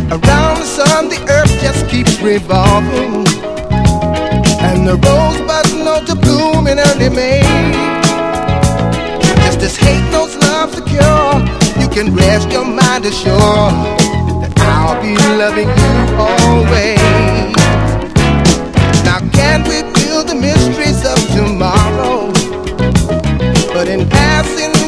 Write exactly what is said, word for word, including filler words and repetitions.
Around the sun, the earth just keeps revolving, and the rosebuds know to bloom in early May. Just as hate knows love to cure, you can rest your mind assured that I'll be loving you always. Now can't we build the mysteries of tomorrow? But in passing